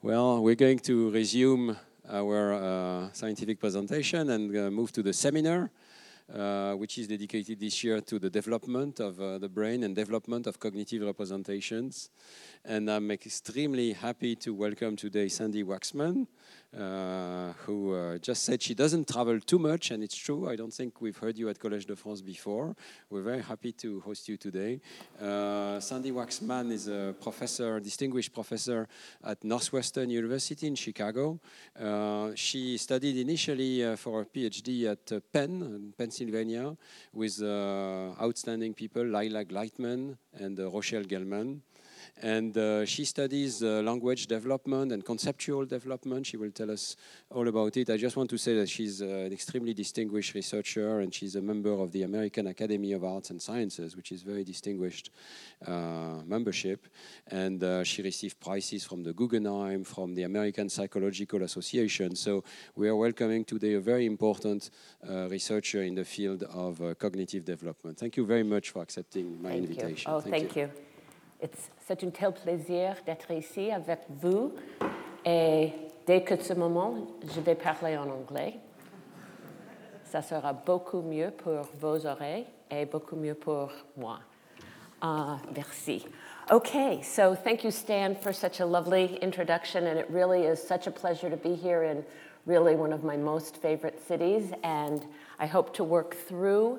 Well, we're going to resume our scientific presentation and move to the seminar, which is dedicated this year to the development of the brain and development of cognitive representations. And I'm extremely happy to welcome today Sandy Waxman, who just said she doesn't travel too much, and it's true. I don't think we've heard you at Collège de France before. We're very happy to host you today. Sandy Waxman is a professor, distinguished professor at Northwestern University in Chicago. She studied initially for a PhD at Penn, in Pennsylvania, with outstanding people, Lila Gleitman and Rochelle Gelman. And she studies language development and conceptual development. She will tell us all about it. I just want to say that she's an extremely distinguished researcher, and she's a member of the American Academy of Arts and Sciences, which is very distinguished membership. And she received prizes from the Guggenheim, from the American Psychological Association. So we are welcoming today a very important researcher in the field of cognitive development. Thank you very much for accepting my invitation. Thank you. C'est un tel plaisir d'être ici avec vous. Et dès que ce moment, je vais parler en anglais. Ça sera beaucoup mieux pour vos oreilles et beaucoup mieux pour moi. Merci. Okay, so thank you, Stan, for such a lovely introduction. And it really is such a pleasure to be here in really one of my most favorite cities. And I hope to work through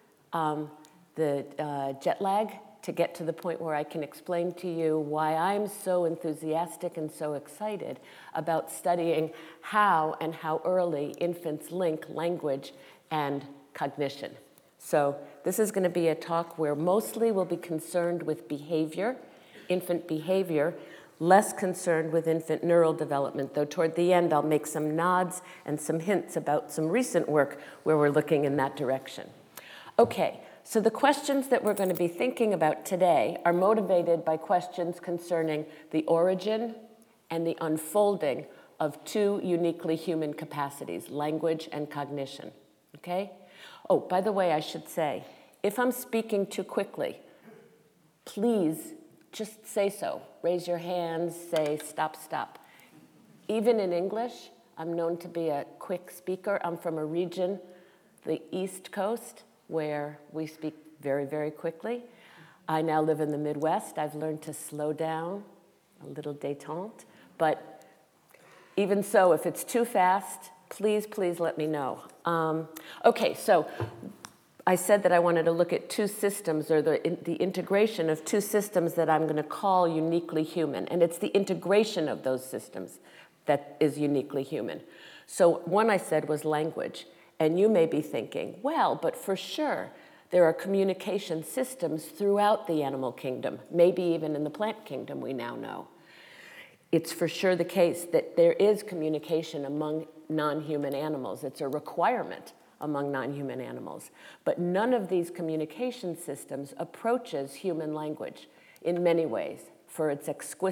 the jet lag to get to the point where I can explain to you why I'm so enthusiastic and so excited about studying how and how early infants link language and cognition. So this is going to be a talk where mostly we'll be concerned with behavior, infant behavior, less concerned with infant neural development, though toward the end I'll make some nods and some hints about some recent work where we're looking in that direction. Okay. So the questions that we're going to be thinking about today are motivated by questions concerning the origin and the unfolding of two uniquely human capacities, language and cognition, okay? Oh, by the way, I should say, if I'm speaking too quickly, please just say so. Raise your hands, say stop, stop. Even in English, I'm known to be a quick speaker. I'm from a region, the East Coast, where we speak very, very quickly. I now live in the Midwest. I've learned to slow down, a little détente. But even so, if it's too fast, please let me know. Okay, so I said that I wanted to look at two systems, or the integration of two systems that I'm going to call uniquely human. And it's the integration of those systems that is uniquely human. So one I said was language. And you may be thinking, well, but for sure, there are communication systems throughout the animal kingdom, maybe even in the plant kingdom, we now know. It's for sure the case that there is communication among non-human animals. It's a requirement among non-human animals. But none of these communication systems approaches human language in many ways for its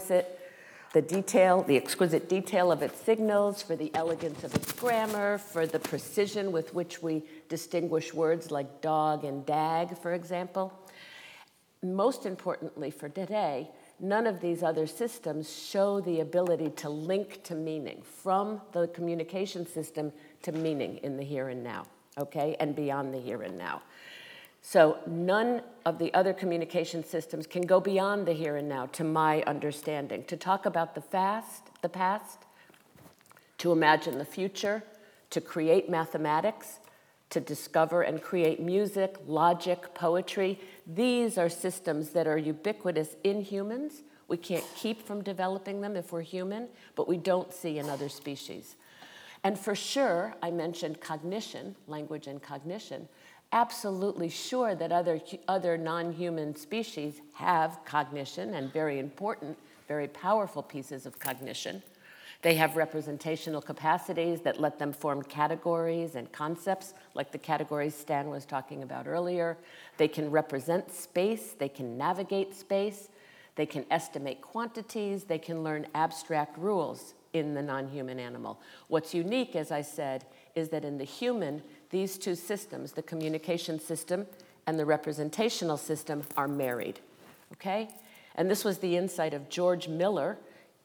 the exquisite detail of its signals, for the elegance of its grammar, for the precision with which we distinguish words like dog and dag, for example. Most importantly for today, none of these other systems show the ability to link to meaning, from the communication system to meaning in the here and now, okay, and beyond the here and now. So none of the other communication systems can go beyond the here and now, to my understanding. To talk about the past, to imagine the future, to create mathematics, to discover and create music, logic, poetry. These are systems that are ubiquitous in humans. We can't keep from developing them if we're human, but we don't see in other species. And for sure, I mentioned cognition, language and cognition. Absolutely sure that other non-human species have cognition, and very important, very powerful pieces of cognition. They have representational capacities that let them form categories and concepts, like the categories Stan was talking about earlier. They can represent space, they can navigate space, they can estimate quantities, they can learn abstract rules in the non-human animal. What's unique, as I said, is that in the human, these two systems, the communication system and the representational system, are married, okay? And this was the insight of George Miller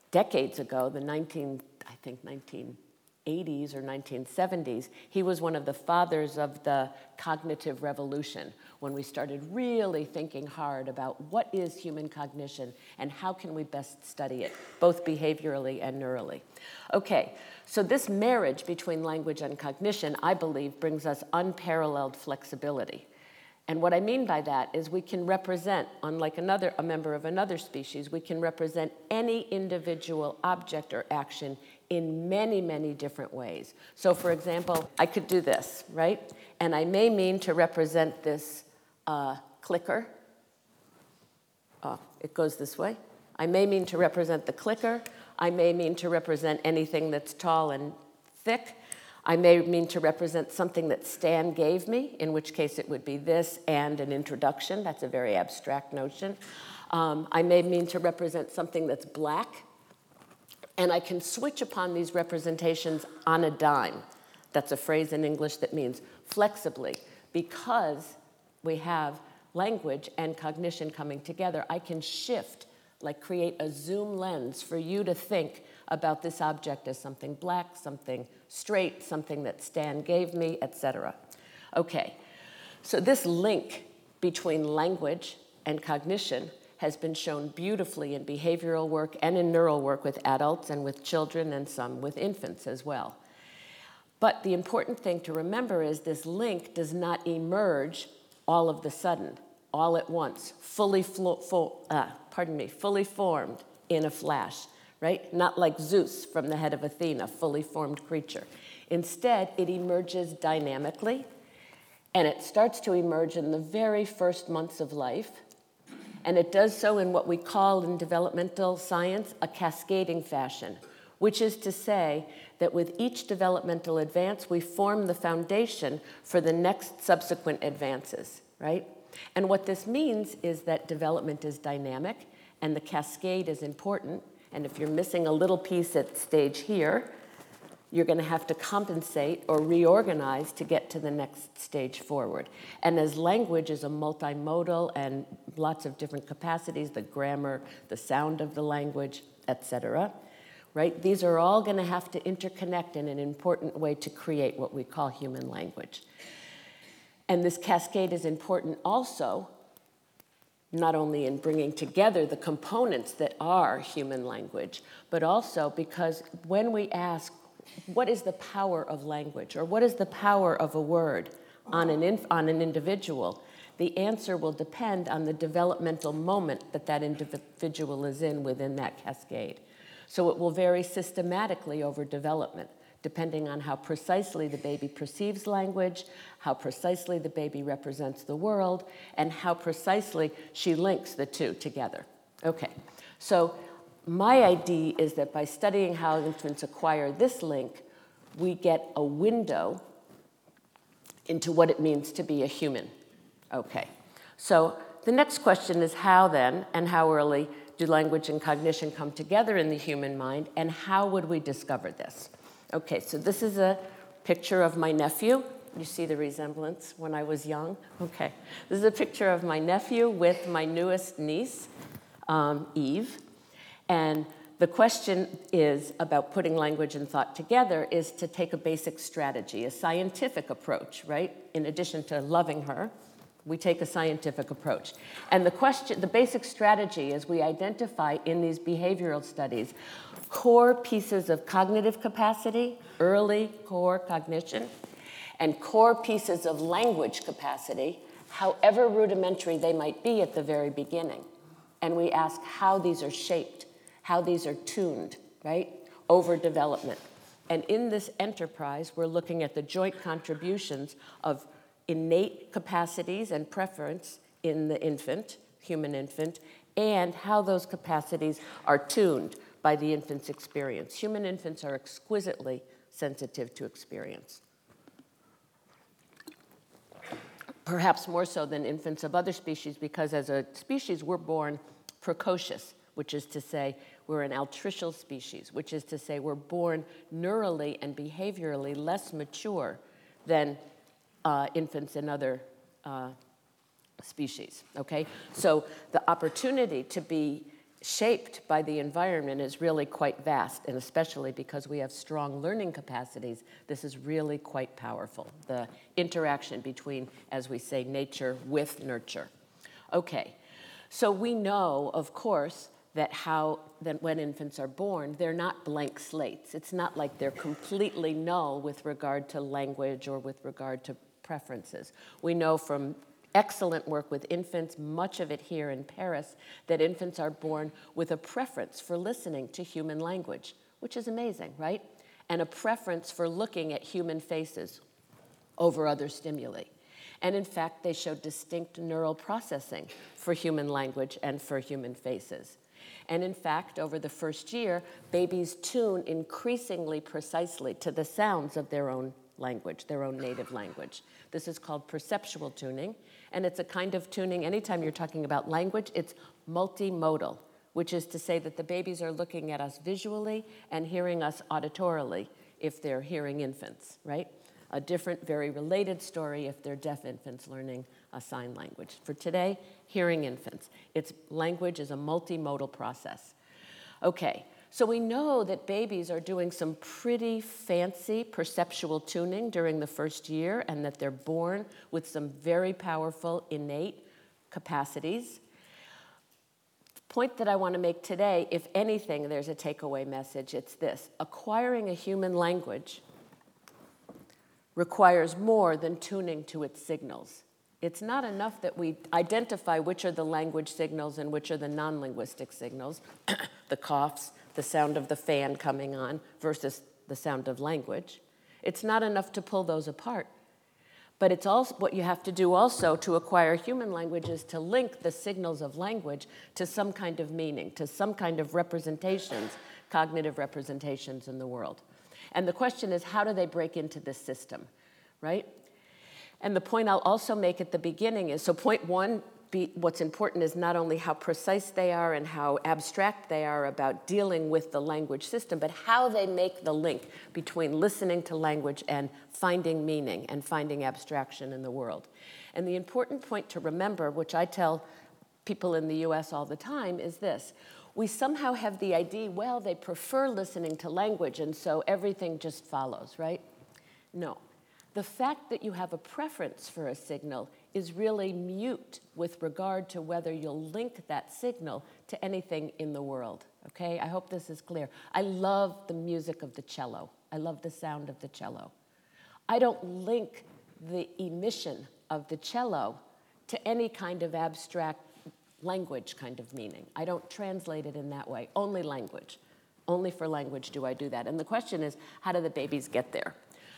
decades ago, I think 1980s or 1970s, he was one of the fathers of the cognitive revolution, when we started really thinking hard about what is human cognition and how can we best study it, both behaviorally and neurally. Okay, so this marriage between language and cognition, I believe, brings us unparalleled flexibility. And what I mean by that is we can represent, unlike a member of another species, we can represent any individual object or action in many, many different ways. So for example, I could do this, right? And I may mean to represent this clicker. Oh, it goes this way. I may mean to represent the clicker. I may mean to represent anything that's tall and thick. I may mean to represent something that Stan gave me, in which case it would be this and an introduction. That's a very abstract notion. I may mean to represent something that's black. And I can switch upon these representations on a dime. That's a phrase in English that means flexibly. Because we have language and cognition coming together, I can shift, like create a zoom lens for you to think about this object as something black, something straight, something that Stan gave me, etc. Okay, so this link between language and cognition has been shown beautifully in behavioral work and in neural work with adults and with children and some with infants as well. But the important thing to remember is this link does not emerge all of the sudden, all at once, fully formed in a flash, right? Not like Zeus from the head of Athena, fully formed creature. Instead, it emerges dynamically, and it starts to emerge in the very first months of life, and it does so in what we call in developmental science a cascading fashion, which is to say that with each developmental advance, we form the foundation for the next subsequent advances, right? And what this means is that development is dynamic and the cascade is important. And if you're missing a little piece at stage here, you're going to have to compensate or reorganize to get to the next stage forward. And as language is a multimodal and lots of different capacities, the grammar, the sound of the language, etc., right? These are all going to have to interconnect in an important way to create what we call human language. And this cascade is important also, not only in bringing together the components that are human language, but also because when we ask, what is the power of language, or what is the power of a word on an individual, the answer will depend on the developmental moment that that individual is in within that cascade. So it will vary systematically over development, depending on how precisely the baby perceives language, how precisely the baby represents the world, and how precisely she links the two together. Okay, so my idea is that by studying how infants acquire this link, we get a window into what it means to be a human. Okay, so the next question is how then, and how early, do language and cognition come together in the human mind, and how would we discover this? Okay, so this is a picture of my nephew. You see the resemblance when I was young? Okay, this is a picture of my nephew with my newest niece, Eve. And the question is about putting language and thought together is to take a basic strategy, a scientific approach, right? In addition to loving her, we take a scientific approach. And the basic strategy is we identify in these behavioral studies core pieces of cognitive capacity, early core cognition, and core pieces of language capacity, however rudimentary they might be at the very beginning. And we ask how these are shaped, how these are tuned, right, over development. And in this enterprise, we're looking at the joint contributions of innate capacities and preference in the infant, human infant, and how those capacities are tuned by the infant's experience. Human infants are exquisitely sensitive to experience. Perhaps more so than infants of other species, because as a species, we're born precocious, which is to say we're an altricial species, which is to say we're born neurally and behaviorally less mature than infants in other species, okay? So the opportunity to be shaped by the environment is really quite vast, and especially because we have strong learning capacities, this is really quite powerful, the interaction between, as we say, nature with nurture. Okay, so we know, of course, that when infants are born, they're not blank slates. It's not like they're completely null with regard to language or with regard to preferences. We know from excellent work with infants, much of it here in Paris, that infants are born with a preference for listening to human language, which is amazing, right? And a preference for looking at human faces over other stimuli. And in fact, they show distinct neural processing for human language and for human faces. And in fact, over the first year, babies tune increasingly precisely to the sounds of their own language, their own native language. This is called perceptual tuning, and it's a kind of tuning, anytime you're talking about language, it's multimodal, which is to say that the babies are looking at us visually and hearing us auditorily if they're hearing infants, right? A different, very related story if they're deaf infants learning a sign language. For today, hearing infants. Language is a multimodal process. Okay, so we know that babies are doing some pretty fancy perceptual tuning during the first year and that they're born with some very powerful innate capacities. The point that I want to make today, if anything, there's a takeaway message, it's this. Acquiring a human language requires more than tuning to its signals. It's not enough that we identify which are the language signals and which are the non-linguistic signals, the coughs, the sound of the fan coming on versus the sound of language. It's not enough to pull those apart. But it's also what you have to do also to acquire human language is to link the signals of language to some kind of meaning, to some kind of representations, cognitive representations in the world. And the question is, how do they break into this system, right? And the point I'll also make at the beginning is, so point one, what's important is not only how precise they are and how abstract they are about dealing with the language system, but how they make the link between listening to language and finding meaning and finding abstraction in the world. And the important point to remember, which I tell people in the US all the time, is this. We somehow have the idea, well, they prefer listening to language, and so everything just follows, right? No. The fact that you have a preference for a signal is really mute with regard to whether you'll link that signal to anything in the world, okay? I hope this is clear. I love the music of the cello. I love the sound of the cello. I don't link the emission of the cello to any kind of abstract language kind of meaning. I don't translate it in that way, only language. Only for language do I do that. And the question is, how do the babies get there?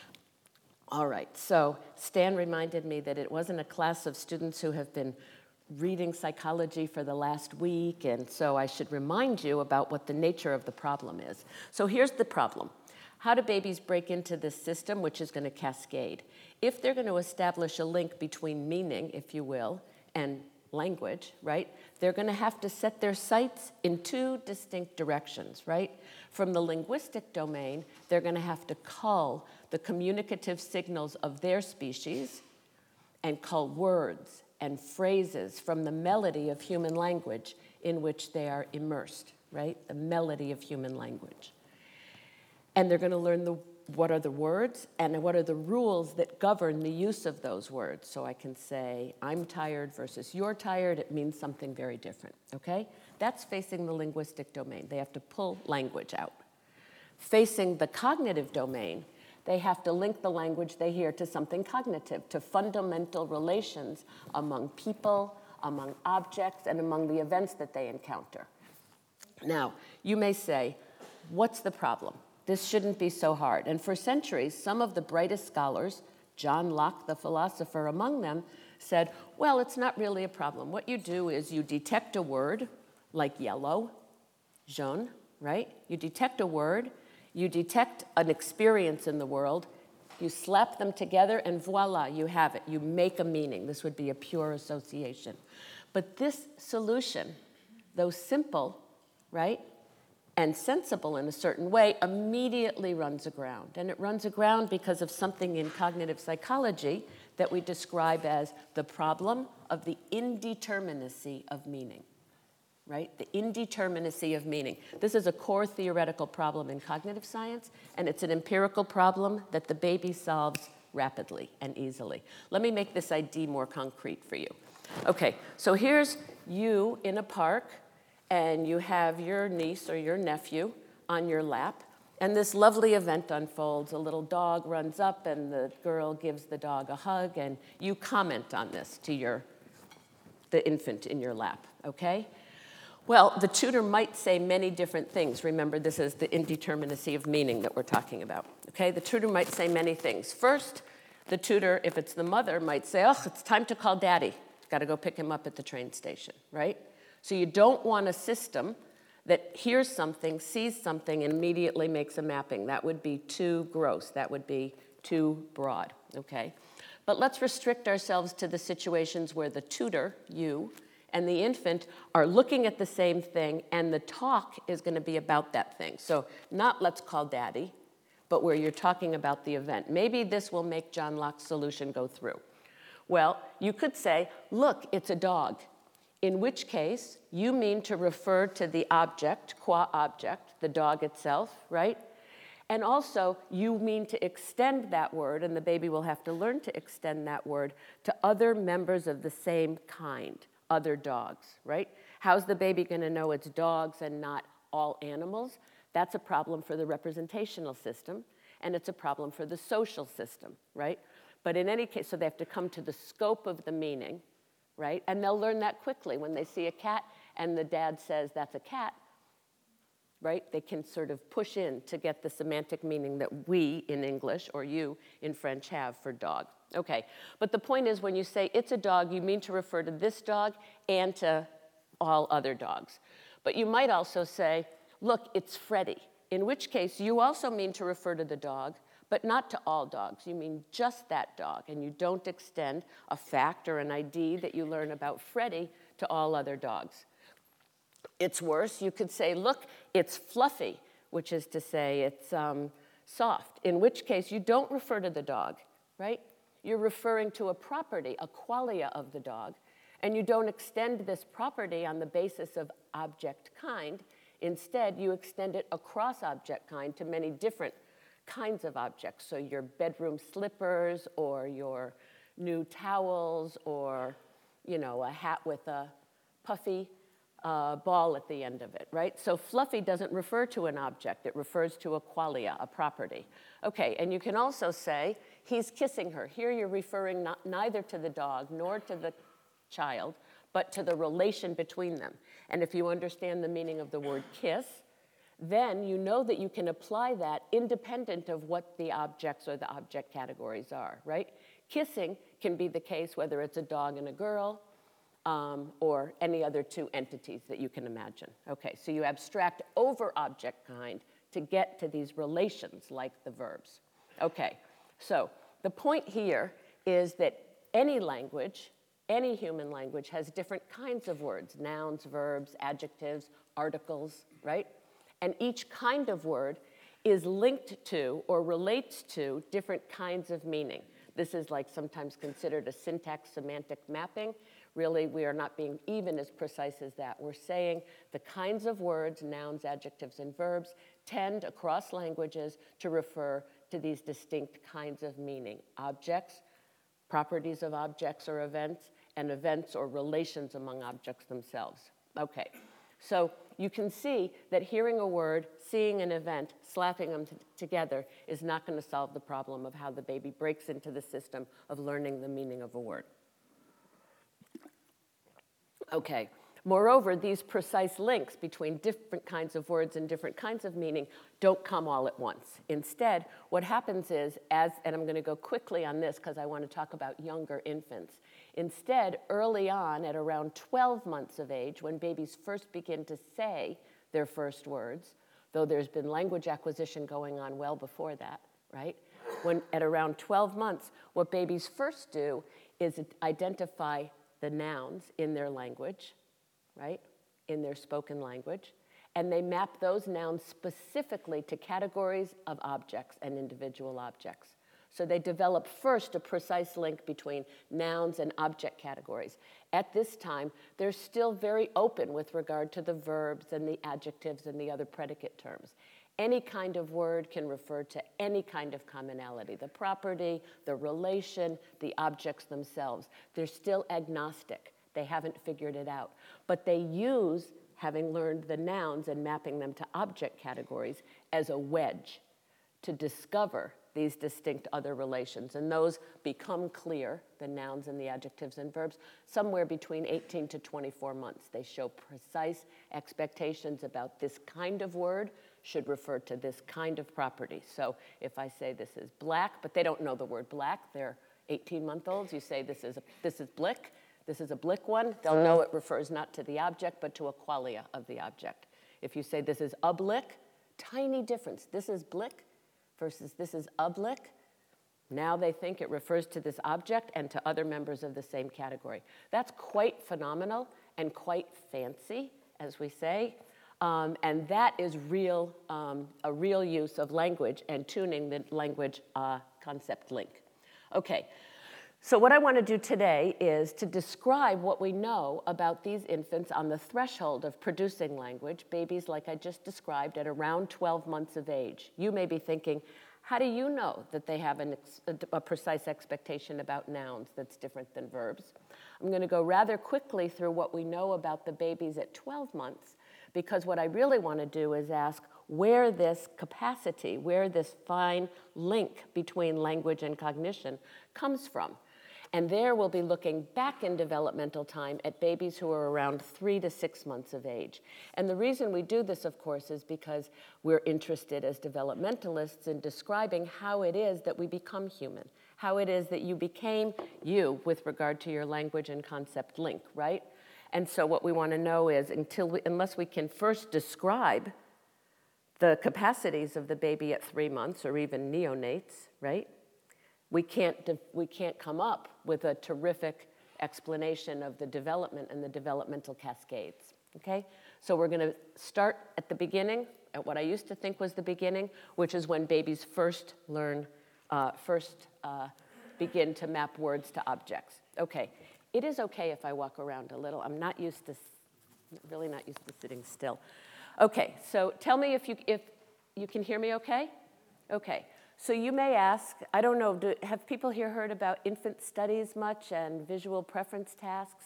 All right, so Stan reminded me that it wasn't a class of students who have been reading psychology for the last week, and so I should remind you about what the nature of the problem is. So here's the problem. How do babies break into this system, which is going to cascade? If they're going to establish a link between meaning, if you will, and language, right? They're going to have to set their sights in two distinct directions, right? From the linguistic domain, they're going to have to cull the communicative signals of their species and cull words and phrases from the melody of human language in which they are immersed, right? The melody of human language. And they're going to learn what are the words and what are the rules that govern the use of those words. So I can say, I'm tired versus you're tired. It means something very different, okay? That's facing the linguistic domain. They have to pull language out. Facing the cognitive domain, they have to link the language they hear to something cognitive, to fundamental relations among people, among objects, and among the events that they encounter. Now, you may say, what's the problem? This shouldn't be so hard. And for centuries, some of the brightest scholars, John Locke, the philosopher among them, said, well, it's not really a problem. What you do is you detect a word, like yellow, jaune, right? You detect a word, you detect an experience in the world, you slap them together, and voila, you have it. You make a meaning. This would be a pure association. But this solution, though simple, right, and sensible in a certain way, immediately runs aground. And it runs aground because of something in cognitive psychology that we describe as the problem of the indeterminacy of meaning, right? The indeterminacy of meaning. This is a core theoretical problem in cognitive science, and it's an empirical problem that the baby solves rapidly and easily. Let me make this ID more concrete for you. Okay, so here's you in a park, and you have your niece or your nephew on your lap, and this lovely event unfolds. A little dog runs up, and the girl gives the dog a hug, and you comment on this to the infant in your lap, okay? Well, the tutor might say many different things. Remember, this is the indeterminacy of meaning that we're talking about, okay? The tutor might say many things. First, the tutor, if it's the mother, might say, oh, it's time to call daddy. Got to go pick him up at the train station, right? So you don't want a system that hears something, sees something, and immediately makes a mapping. That would be too gross. That would be too broad, okay? But let's restrict ourselves to the situations where the tutor, you, and the infant are looking at the same thing, and the talk is going to be about that thing. So not let's call daddy, but where you're talking about the event. Maybe this will make John Locke's solution go through. Well, you could say, look, it's a dog, in which case you mean to refer to the object, qua object, the dog itself, right? And also, you mean to extend that word, and the baby will have to learn to extend that word to other members of the same kind, other dogs, right? How's the baby going to know it's dogs and not all animals? That's a problem for the representational system, and it's a problem for the social system, right? But in any case, so they have to come to the scope of the meaning, right? And they'll learn that quickly. When they see a cat and the dad says, that's a cat, right? They can sort of push in to get the semantic meaning that we in English or you in French have for dog. Okay, but the point is when you say it's a dog, you mean to refer to this dog and to all other dogs. But you might also say, look, it's Freddie, in which case you also mean to refer to the dog, but not to all dogs. You mean just that dog, and you don't extend a fact or an ID that you learn about Freddie to all other dogs. It's worse. You could say, look, it's Fluffy, which is to say it's soft, in which case you don't refer to the dog, right? You're referring to a property, a qualia of the dog, and you don't extend this property on the basis of object kind. Instead, you extend it across object kind to many different kinds of objects. So your bedroom slippers or your new towels or, you know, a hat with a puffy ball at the end of it, right? So Fluffy doesn't refer to an object. It refers to a qualia, a property. Okay, and you can also say, he's kissing her. Here you're referring neither to the dog nor to the child, but to the relation between them. And if you understand the meaning of the word kiss, then you know that you can apply that independent of what the objects or the object categories are, right? Kissing can be the case whether it's a dog and a girl or any other two entities that you can imagine. Okay, so you abstract over object kind to get to these relations like the verbs. Okay, so the point here is that any language, any human language has different kinds of words, nouns, verbs, adjectives, articles, right? And each kind of word is linked to or relates to different kinds of meaning. This is like sometimes considered a syntax-semantic mapping. Really, we are not being even as precise as that. We're saying the kinds of words, nouns, adjectives, and verbs tend across languages to refer to these distinct kinds of meaning. Objects, properties of objects or events, and events or relations among objects themselves. Okay, so you can see that hearing a word, seeing an event, slapping them together is not going to solve the problem of how the baby breaks into the system of learning the meaning of a word. Okay, moreover, these precise links between different kinds of words and different kinds of meaning don't come all at once. Instead, what happens is, and I'm going to go quickly on this because I want to talk about younger infants. Instead, early on, at around 12 months of age, when babies first begin to say their first words, though there's been language acquisition going on well before that, right? When at around 12 months, what babies first do is identify the nouns in their language, right? In their spoken language, and they map those nouns specifically to categories of objects and individual objects. So they develop first a precise link between nouns and object categories. At this time, they're still very open with regard to the verbs and the adjectives and the other predicate terms. Any kind of word can refer to any kind of commonality, the property, the relation, the objects themselves. They're still agnostic. They haven't figured it out. But they use, having learned the nouns and mapping them to object categories, as a wedge to discover these distinct other relations. And those become clear, the nouns and the adjectives and verbs, somewhere between 18 to 24 months. They show precise expectations about this kind of word should refer to this kind of property. So if I say this is black, but they don't know the word black, they're 18-month-olds, you say this is blick, this is a blick one, they'll know it refers not to the object, but to a qualia of the object. If you say this is a blick, tiny difference. This is blick versus this is a blick. Now they think it refers to this object and to other members of the same category. That's quite phenomenal and quite fancy, as we say. And that is a real use of language and tuning the language concept link. Okay, so what I want to do today is to describe what we know about these infants on the threshold of producing language, babies like I just described at around 12 months of age. You may be thinking, how do you know that they have a precise expectation about nouns that's different than verbs? I'm going to go rather quickly through what we know about the babies at 12 months, because what I really want to do is ask where this capacity, where this fine link between language and cognition comes from. And there we'll be looking back in developmental time at babies who are around 3 to 6 months of age. And the reason we do this, of course, is because we're interested as developmentalists in describing how it is that we become human, how it is that you became you with regard to your language and concept link, right? And so what we want to know is unless we can first describe the capacities of the baby at 3 months or even neonates, right? We can't come up with a terrific explanation of the development and the developmental cascades, okay? So we're going to start at the beginning, at what I used to think was the beginning, which is when babies first begin to map words to objects. Okay, it is okay if I walk around a little. I'm really not used to sitting still. Okay, so tell me if you can hear me okay? Okay. So you may ask, I don't know, have people here heard about infant studies much and visual preference tasks?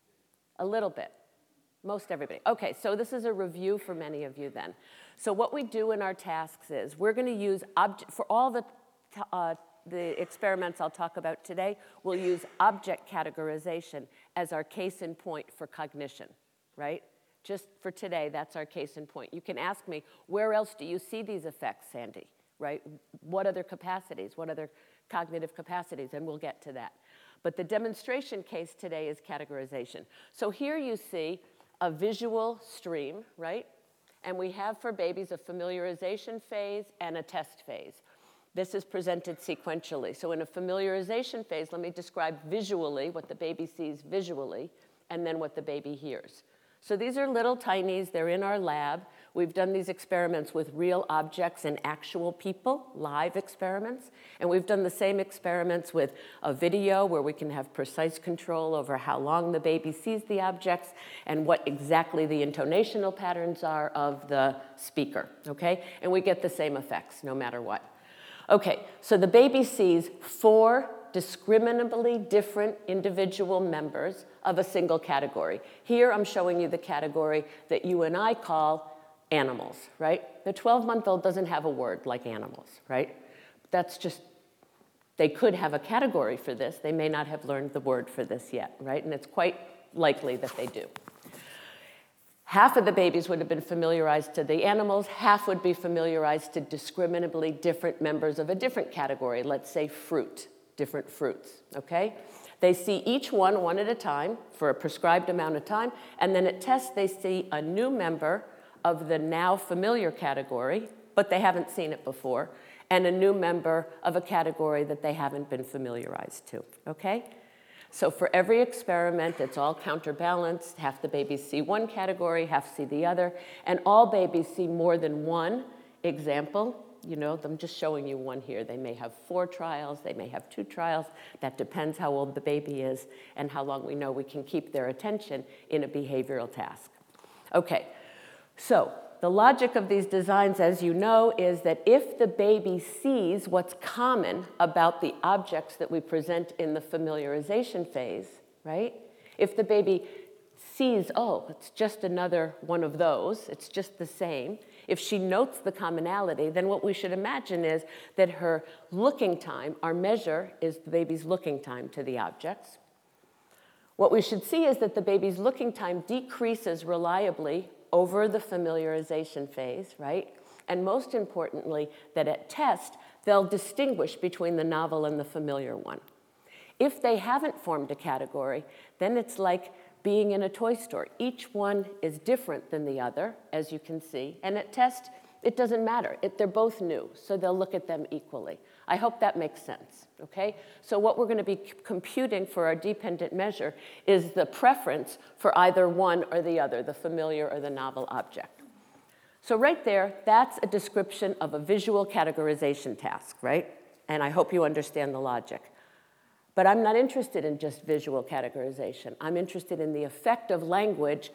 A little bit. Most everybody. Okay, so this is a review for many of you then. So what we do in our tasks is we're going to use, for all the experiments I'll talk about today, we'll use object categorization as our case in point for cognition, right? Just for today, that's our case in point. You can ask me, where else do you see these effects, Sandy? Right? What other capacities? What other cognitive capacities? And we'll get to that. But the demonstration case today is categorization. So here you see a visual stream, right? And we have for babies a familiarization phase and a test phase. This is presented sequentially. So in a familiarization phase, let me describe visually what the baby sees visually, and then what the baby hears. So these are little tinies. They're in our lab. We've done these experiments with real objects and actual people, live experiments. And we've done the same experiments with a video where we can have precise control over how long the baby sees the objects and what exactly the intonational patterns are of the speaker, okay? And we get the same effects no matter what. Okay, so the baby sees 4 discriminably different individual members of a single category. Here I'm showing you the category that you and I call animals, right? The 12-month-old doesn't have a word like animals, right? That's just, they could have a category for this. They may not have learned the word for this yet, right? And it's quite likely that they do. Half of the babies would have been familiarized to the animals, half would be familiarized to discriminably different members of a different category, let's say fruit, different fruits, okay? They see each one at a time for a prescribed amount of time, and then at test they see a new member of the now familiar category, but they haven't seen it before, and a new member of a category that they haven't been familiarized to, okay? So for every experiment, it's all counterbalanced. Half the babies see one category, half see the other, and all babies see more than one example, I'm just showing you one here. They may have 4 trials, they may have 2 trials. That depends how old the baby is and how long we know we can keep their attention in a behavioral task. Okay, so the logic of these designs, as you know, is that if the baby sees what's common about the objects that we present in the familiarization phase, right? If the baby sees, oh, it's just another one of those, it's just the same. If she notes the commonality, then what we should imagine is that her looking time, our measure is the baby's looking time to the objects. What we should see is that the baby's looking time decreases reliably over the familiarization phase, right? And most importantly, that at test, they'll distinguish between the novel and the familiar one. If they haven't formed a category, then it's like being in a toy store. Each one is different than the other, as you can see. And at test, it doesn't matter. They're both new, so they'll look at them equally. I hope that makes sense, okay? So what we're going to be computing for our dependent measure is the preference for either one or the other, the familiar or the novel object. So right there, that's a description of a visual categorization task, right? And I hope you understand the logic. But I'm not interested in just visual categorization. I'm interested in the effect of language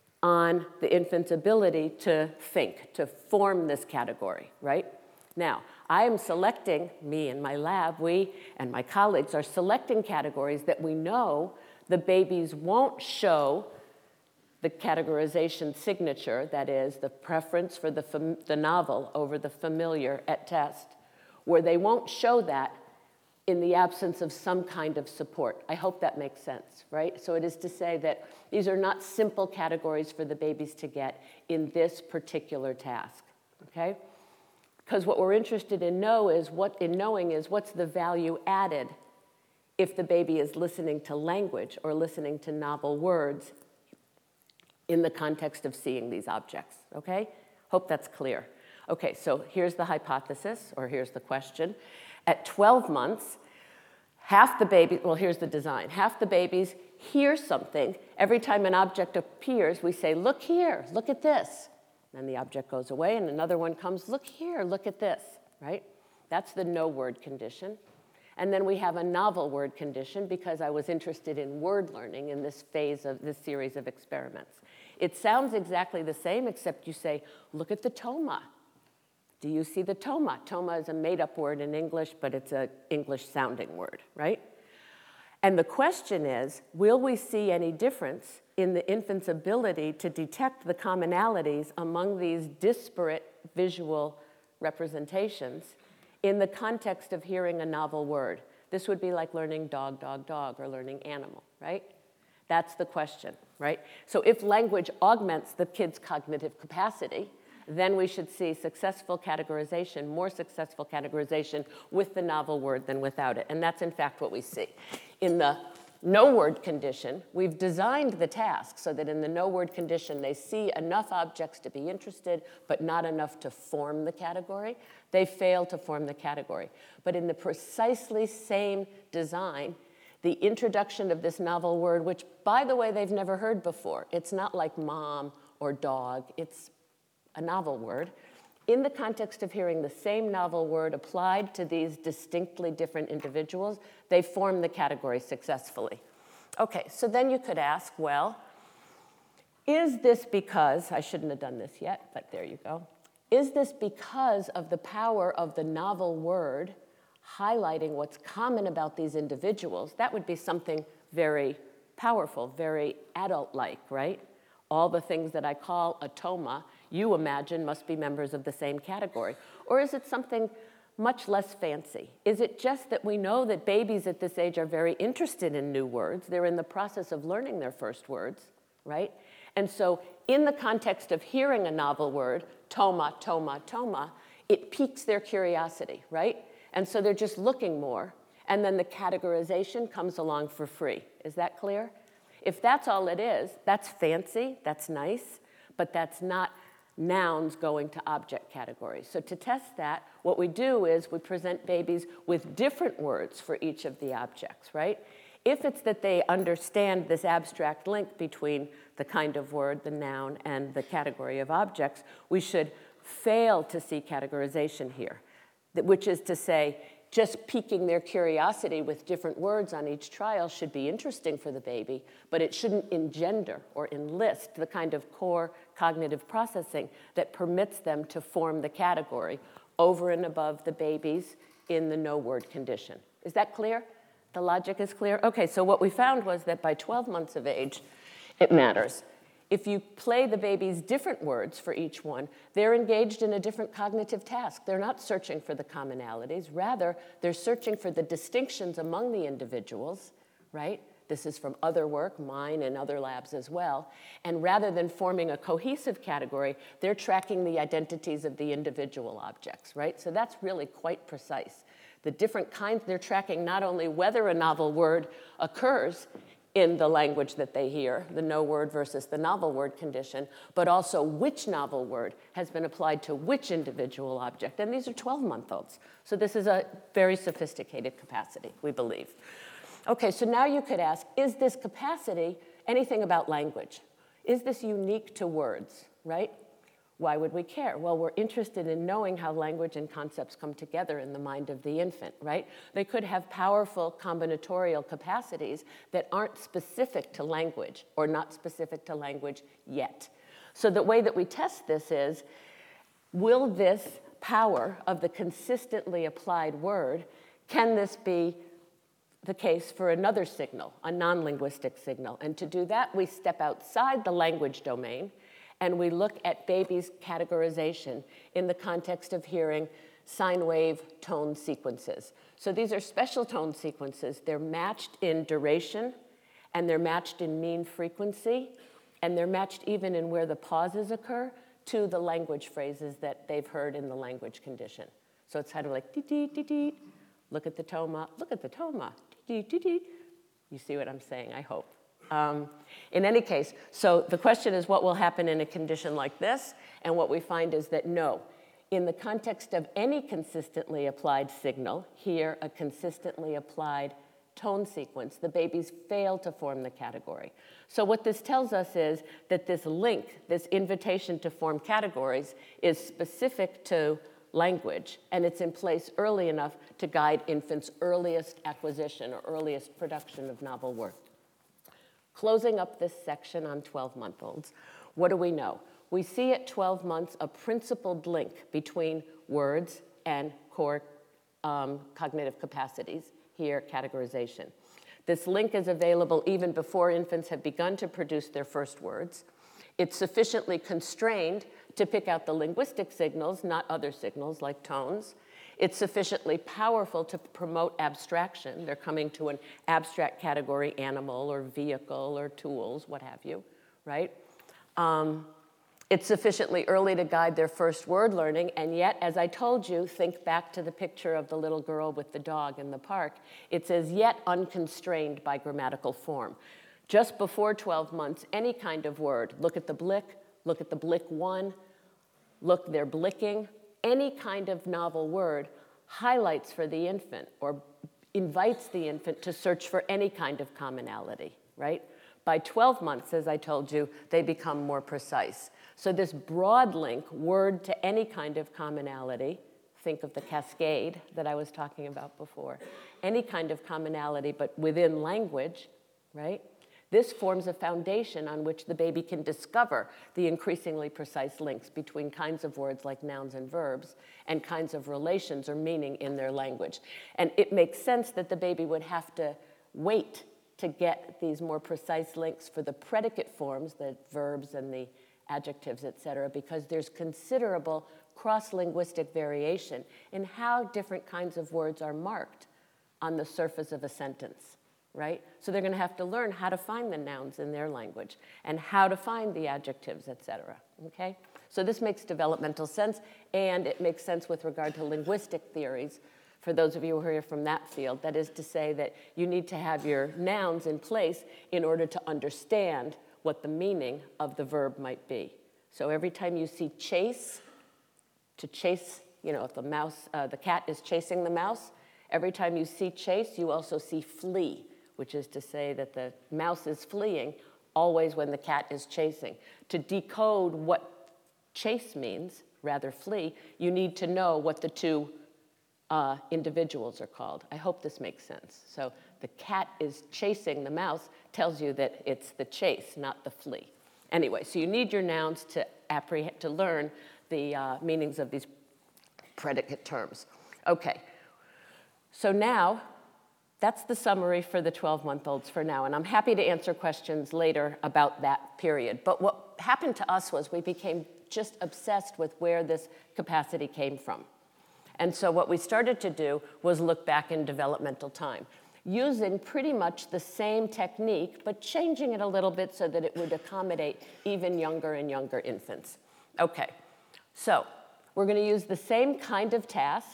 on the infant's ability to think, to form this category, right? Now, I am selecting, me and my lab, we and my colleagues are selecting categories that we know the babies won't show the categorization signature, that is, the preference for the novel over the familiar at test, where they won't show that in the absence of some kind of support. I hope that makes sense, right? So it is to say that these are not simple categories for the babies to get in this particular task, okay? Because what we're interested in knowing is what's the value added if the baby is listening to language or listening to novel words in the context of seeing these objects, okay? Hope that's clear. Okay, so here's the hypothesis, or here's the question. At 12 months, here's the design. Half the babies hear something. Every time an object appears, we say, look here, look at this. Then the object goes away, and another one comes, look here, look at this, right? That's the no word condition. And then we have a novel word condition because I was interested in word learning in this phase of this series of experiments. It sounds exactly the same, except you say, look at the toma. Do you see the toma? Toma is a made-up word in English, but it's an English-sounding word, right? And the question is, will we see any difference in the infant's ability to detect the commonalities among these disparate visual representations in the context of hearing a novel word? This would be like learning dog, dog, dog, or learning animal, right? That's the question, right? So if language augments the kid's cognitive capacity, then we should see successful categorization, more successful categorization with the novel word than without it. And that's, in fact, what we see. In the no-word condition, we've designed the task so that in the no-word condition, they see enough objects to be interested, but not enough to form the category. They fail to form the category. But in the precisely same design, the introduction of this novel word, which, by the way, they've never heard before. It's not like mom or dog. It's a novel word. In the context of hearing the same novel word applied to these distinctly different individuals, they form the category successfully. Okay, so then you could ask, well, is this because, I shouldn't have done this yet, but there you go. Is this because of the power of the novel word highlighting what's common about these individuals? That would be something very powerful, very adult-like, right? All the things that I call a toma, you imagine must be members of the same category. Or is it something much less fancy? Is it just that we know that babies at this age are very interested in new words? They're in the process of learning their first words, right? And so in the context of hearing a novel word, toma, toma, toma, it piques their curiosity, right? And so they're just looking more. And then the categorization comes along for free. Is that clear? If that's all it is, that's fancy, that's nice, but that's not nouns going to object categories. So to test that, what we do is we present babies with different words for each of the objects, right? If it's that they understand this abstract link between the kind of word, the noun, and the category of objects, we should fail to see categorization here, which is to say, just piquing their curiosity with different words on each trial should be interesting for the baby, but it shouldn't engender or enlist the kind of core cognitive processing that permits them to form the category over and above the babies in the no-word condition. Is that clear? The logic is clear? Okay, so what we found was that by 12 months of age, it matters. If you play the babies different words for each one, they're engaged in a different cognitive task. They're not searching for the commonalities. Rather, they're searching for the distinctions among the individuals, right? This is from other work, mine and other labs as well. And rather than forming a cohesive category, they're tracking the identities of the individual objects, right? So that's really quite precise. The different kinds, they're tracking not only whether a novel word occurs in the language that they hear, the no word versus the novel word condition, but also which novel word has been applied to which individual object. And these are 12-month-olds. So this is a very sophisticated capacity, we believe. Okay, so now you could ask, is this capacity anything about language? Is this unique to words, right? Why would we care? Well, we're interested in knowing how language and concepts come together in the mind of the infant, right? They could have powerful combinatorial capacities that aren't specific to language or not specific to language yet. So the way that we test this is, will this power of the consistently applied word, can this be the case for another signal, a non-linguistic signal? And to do that, we step outside the language domain and we look at babies' categorization in the context of hearing sine wave tone sequences. So these are special tone sequences. They're matched in duration, and they're matched in mean frequency, and they're matched even in where the pauses occur to the language phrases that they've heard in the language condition. So it's kind of like, dee-dee-dee-dee, look at the toma, look at the toma, dee-dee-dee-dee. You see what I'm saying, I hope. In any case, so the question is what will happen in a condition like this? And what we find is that no, in the context of any consistently applied signal, here a consistently applied tone sequence, the babies fail to form the category. So what this tells us is that this link, this invitation to form categories, is specific to language, and it's in place early enough to guide infants' earliest acquisition or earliest production of novel work. Closing up this section on 12-month-olds, what do we know? We see at 12 months a principled link between words and core cognitive capacities, here categorization. This link is available even before infants have begun to produce their first words. It's sufficiently constrained to pick out the linguistic signals, not other signals like tones. It's sufficiently powerful to promote abstraction. They're coming to an abstract category, animal or vehicle or tools, what have you, right? It's sufficiently early to guide their first word learning, and yet, as I told you, think back to the picture of the little girl with the dog in the park. It's as yet unconstrained by grammatical form. Just before 12 months, any kind of word, look at the blick one, look, they're blicking, any kind of novel word highlights for the infant or invites the infant to search for any kind of commonality, right? By 12 months, as I told you, they become more precise. So this broad link, word to any kind of commonality, think of the cascade that I was talking about before, any kind of commonality but within language, right? This forms a foundation on which the baby can discover the increasingly precise links between kinds of words like nouns and verbs and kinds of relations or meaning in their language. And it makes sense that the baby would have to wait to get these more precise links for the predicate forms, the verbs and the adjectives, et cetera, because there's considerable cross-linguistic variation in how different kinds of words are marked on the surface of a sentence. Right? So they're going to have to learn how to find the nouns in their language and how to find the adjectives, et cetera, okay? So this makes developmental sense, and it makes sense with regard to linguistic theories for those of you who are from that field. That is to say that you need to have your nouns in place in order to understand what the meaning of the verb might be. So every time you see chase, to chase, you know, if the cat is chasing the mouse, every time you see chase, you also see flee, which is to say that the mouse is fleeing always when the cat is chasing. To decode what chase means, rather flea, you need to know what the two individuals are called. I hope this makes sense. So the cat is chasing the mouse tells you that it's the chase, not the flee. Anyway, so you need your nouns to learn the meanings of these predicate terms. Okay, so now that's the summary for the 12-month-olds for now, and I'm happy to answer questions later about that period. But what happened to us was we became just obsessed with where this capacity came from. And so what we started to do was look back in developmental time, using pretty much the same technique, but changing it a little bit so that it would accommodate even younger and younger infants. Okay, so we're going to use the same kind of task.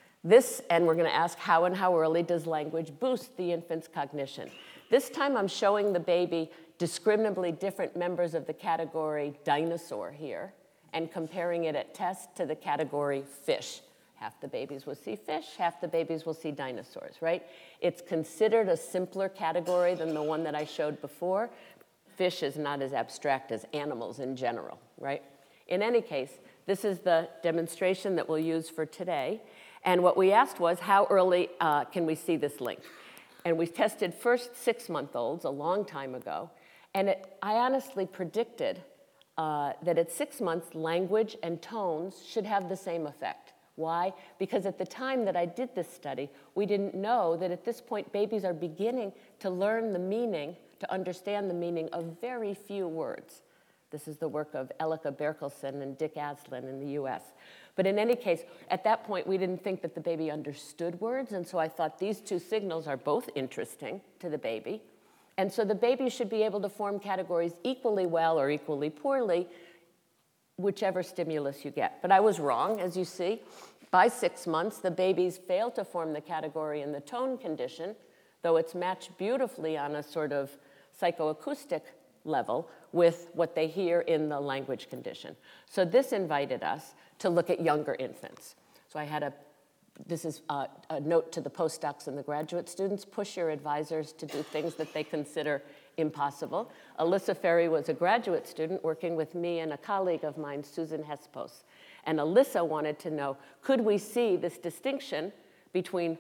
And we're going to ask how and how early does language boost the infant's cognition. This time I'm showing the baby discriminably different members of the category dinosaur here and comparing it at test to the category fish. Half the babies will see fish, half the babies will see dinosaurs, right? It's considered a simpler category than the one that I showed before. Fish is not as abstract as animals in general, right? In any case, this is the demonstration that we'll use for today. And what we asked was, how early can we see this link? And we tested first 6-month-olds a long time ago. And I honestly predicted that at 6 months, language and tones should have the same effect. Why? Because at the time that I did this study, we didn't know that at this point, babies are beginning to learn the meaning, to understand the meaning of very few words. This is the work of Elika Berkelsen and Dick Aslin in the US. But in any case, at that point, we didn't think that the baby understood words, and so I thought these two signals are both interesting to the baby. And so the baby should be able to form categories equally well or equally poorly, whichever stimulus you get. But I was wrong, as you see. By 6 months, the babies fail to form the category in the tone condition, though it's matched beautifully on a sort of psychoacoustic level with what they hear in the language condition. So this invited us to look at younger infants. So I had this is a note to the postdocs and the graduate students: push your advisors to do things that they consider impossible. Alyssa Ferry was a graduate student working with me and a colleague of mine, Susan Hespos. And Alyssa wanted to know, could we see this distinction between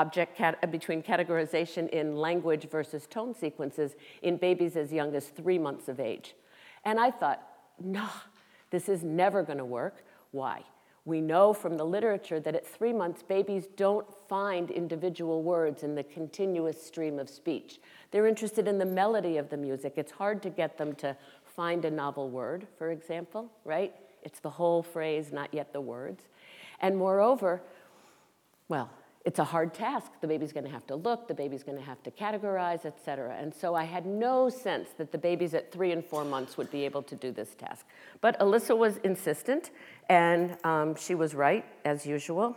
categorization in language versus tone sequences in babies as young as 3 months of age? And I thought, no, this is never going to work. Why? We know from the literature that at 3 months, babies don't find individual words in the continuous stream of speech. They're interested in the melody of the music. It's hard to get them to find a novel word, for example, right? It's the whole phrase, not yet the words. And moreover, well, it's a hard task. The baby's going to have to look, the baby's going to have to categorize, et cetera. And so I had no sense that the babies at 3 and 4 months would be able to do this task. But Alyssa was insistent, and she was right, as usual.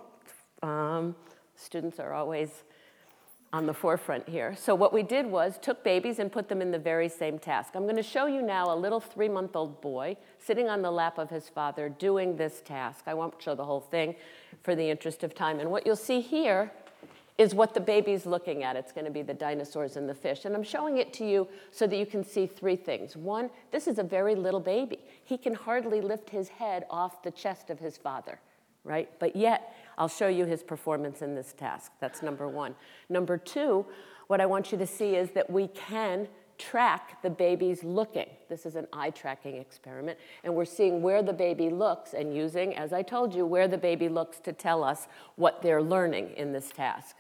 Students are always on the forefront here. So what we did was took babies and put them in the very same task. I'm going to show you now a little 3-month-old boy sitting on the lap of his father doing this task. I won't show the whole thing for the interest of time. And what you'll see here is what the baby's looking at. It's going to be the dinosaurs and the fish. And I'm showing it to you so that you can see 3 things. One, this is a very little baby. He can hardly lift his head off the chest of his father, right? But yet, I'll show you his performance in this task. That's number 1. Number 2, what I want you to see is that we can track the baby's looking. This is an eye tracking experiment, and we're seeing where the baby looks and using, as I told you, where the baby looks to tell us what they're learning in this task.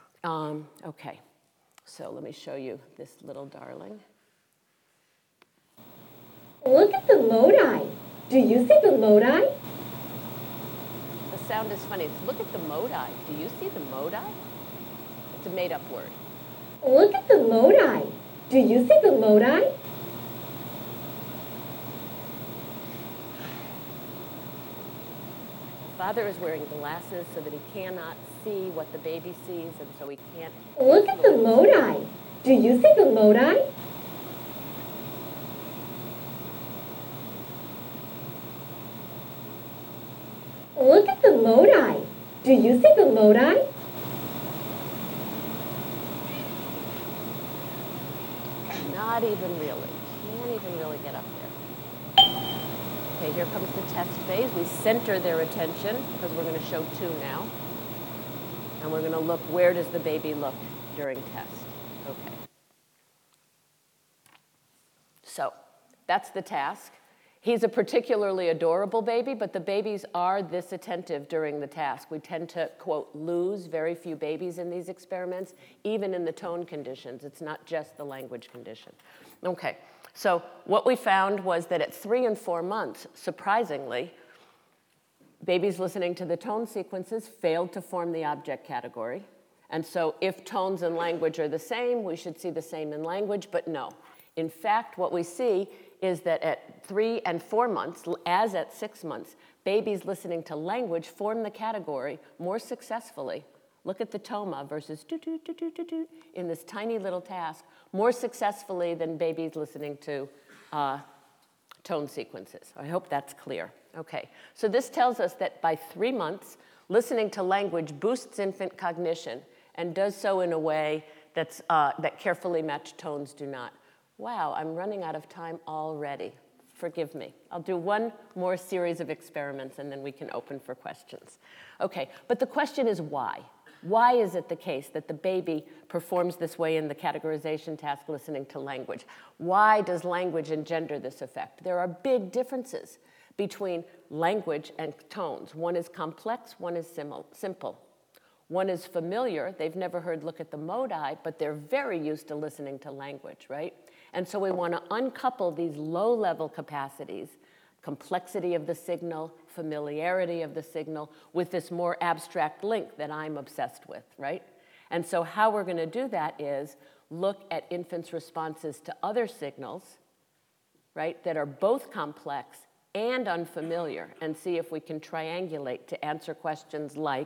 Okay, so let me show you this little darling. Look at the lodi. Do you see the lodi? The sound is funny. It's, look at the modi. Do you see the modi? It's a made-up word. Look at the lodi. Do you see the lodi? Father is wearing glasses so that he cannot see what the baby sees, and so he can't... Look at the lodi. Do you see the lodi? Look at the lodi. Do you see the lodi? Not even really. Can't even really get up there. Okay, here comes the test phase. We center their attention because we're going to show 2 now. And we're going to look, where does the baby look during test? Okay. So that's the task. He's a particularly adorable baby, but the babies are this attentive during the task. We tend to, quote, lose very few babies in these experiments, even in the tone conditions. It's not just the language condition. Okay, so what we found was that at 3 and 4 months, surprisingly, babies listening to the tone sequences failed to form the object category. And so if tones and language are the same, we should see the same in language, but no. In fact, what we see is that at 3 and 4 months, as at 6 months, babies listening to language form the category more successfully. Look at the toma versus do-do-do-do-do-do in this tiny little task, more successfully than babies listening to tone sequences. I hope that's clear. Okay, so this tells us that by 3 months, listening to language boosts infant cognition and does so in a way that's, that carefully matched tones do not. Wow, I'm running out of time already. Forgive me. I'll do one more series of experiments and then we can open for questions. Okay, but the question is why? Why is it the case that the baby performs this way in the categorization task listening to language? Why does language engender this effect? There are big differences between language and tones. One is complex, one is simple. One is familiar. They've never heard look at the modi, but they're very used to listening to language, right? And so we want to uncouple these low-level capacities, complexity of the signal, familiarity of the signal, with this more abstract link that I'm obsessed with, right? And so how we're going to do that is look at infants' responses to other signals, right, that are both complex and unfamiliar, and see if we can triangulate to answer questions like,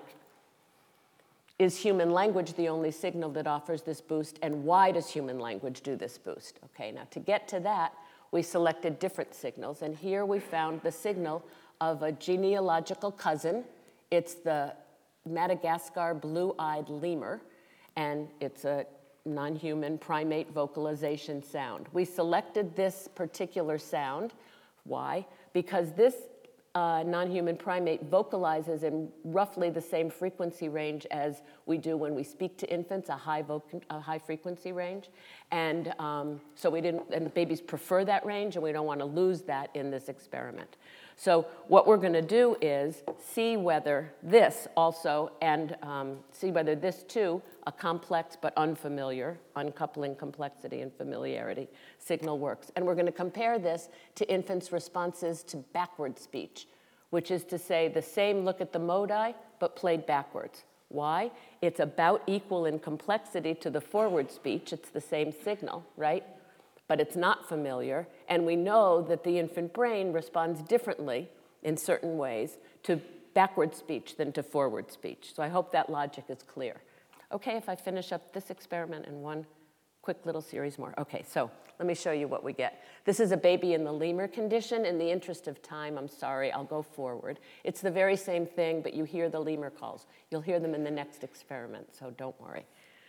is human language the only signal that offers this boost, and why does human language do this boost? Okay, now to get to that, we selected different signals, and here we found the signal of a genealogical cousin. It's the Madagascar blue-eyed lemur, and it's a non-human primate vocalization sound. We selected this particular sound. Why? Because this non-human primate vocalizes in roughly the same frequency range as we do when we speak to infants, a high frequency range. And so and the babies prefer that range, and we don't want to lose that in this experiment. So what we're going to do is see whether this also, and see whether this too, a complex but unfamiliar, uncoupling complexity and familiarity signal works. And we're going to compare this to infants' responses to backward speech, which is to say the same look at the modi, but played backwards. Why? It's about equal in complexity to the forward speech. It's the same signal, right? But it's not familiar, and we know that the infant brain responds differently in certain ways to backward speech than to forward speech. So I hope that logic is clear. Okay, if I finish up this experiment in one quick little series more. Okay, so let me show you what we get. This is a baby in the lemur condition. In the interest of time, I'm sorry, I'll go forward. It's the very same thing, but you hear the lemur calls. You'll hear them in the next experiment, so don't worry.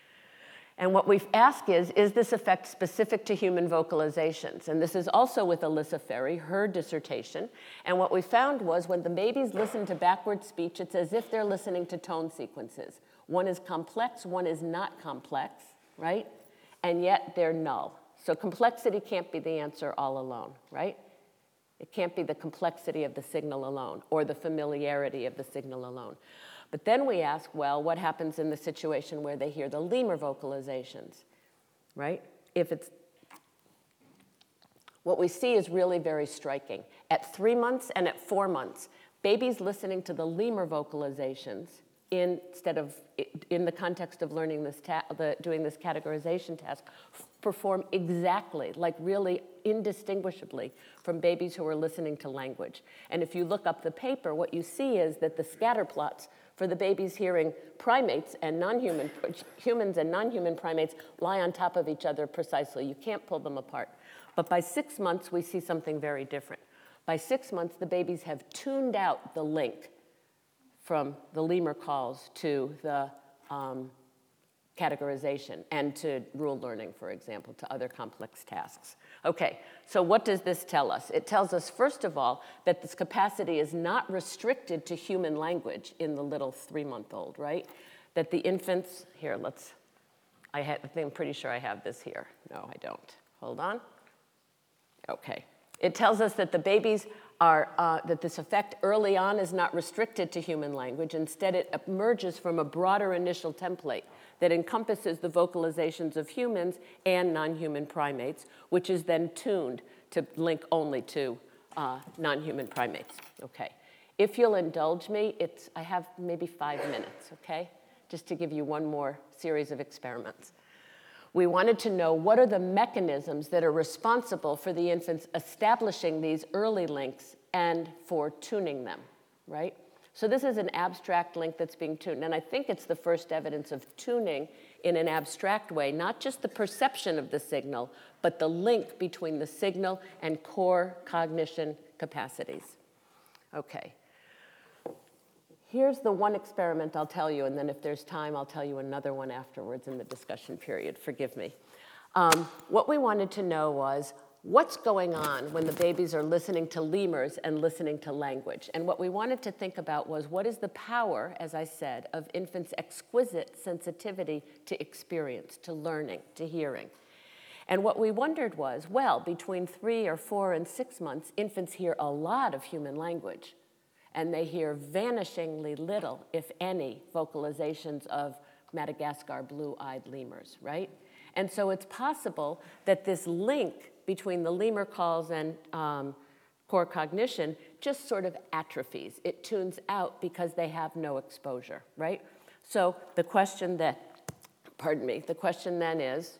And what we've asked is this effect specific to human vocalizations? And this is also with Alyssa Ferry, her dissertation. And what we found was when the babies listen to backward speech, it's as if they're listening to tone sequences. One is complex, one is not complex, right? And yet they're null. So complexity can't be the answer all alone, right? It can't be the complexity of the signal alone or the familiarity of the signal alone. But then we ask, well, what happens in the situation where they hear the lemur vocalizations, right? What we see is really very striking. At 3 months and at 4 months, babies listening to the lemur vocalizations instead of in the context of learning this doing this categorization task perform exactly, like really indistinguishably from babies who are listening to language. And if you look up the paper, what you see is that the scatter plots for the babies hearing primates and non-human, humans and non-human primates lie on top of each other precisely. You can't pull them apart. But by 6 months, we see something very different. By 6 months, the babies have tuned out the link from the lemur calls to the categorization and to rule learning, for example, to other complex tasks. Okay, so what does this tell us? It tells us, first of all, that this capacity is not restricted to human language in the little 3-month-old, right? That the infants, here, I think I'm pretty sure I have this here. No, I don't. Hold on. Okay. It tells us that the babies that this effect early on is not restricted to human language. Instead, it emerges from a broader initial template that encompasses the vocalizations of humans and non-human primates, which is then tuned to link only to non-human primates. Okay. If you'll indulge me, I have maybe 5 minutes, okay? Just to give you one more series of experiments. We wanted to know what are the mechanisms that are responsible for the infants establishing these early links and for tuning them, right? So this is an abstract link that's being tuned, and I think it's the first evidence of tuning in an abstract way, not just the perception of the signal, but the link between the signal and core cognition capacities. Okay. Here's the one experiment I'll tell you, and then if there's time, I'll tell you another one afterwards in the discussion period. Forgive me. What we wanted to know was what's going on when the babies are listening to lemurs and listening to language. And what we wanted to think about was what is the power, as I said, of infants' exquisite sensitivity to experience, to learning, to hearing. And what we wondered was, well, between 3 or 4 and 6 months, infants hear a lot of human language. And they hear vanishingly little, if any, vocalizations of Madagascar blue-eyed lemurs, right? And so it's possible that this link between the lemur calls and core cognition just sort of atrophies. It tunes out because they have no exposure, right? So the question then is,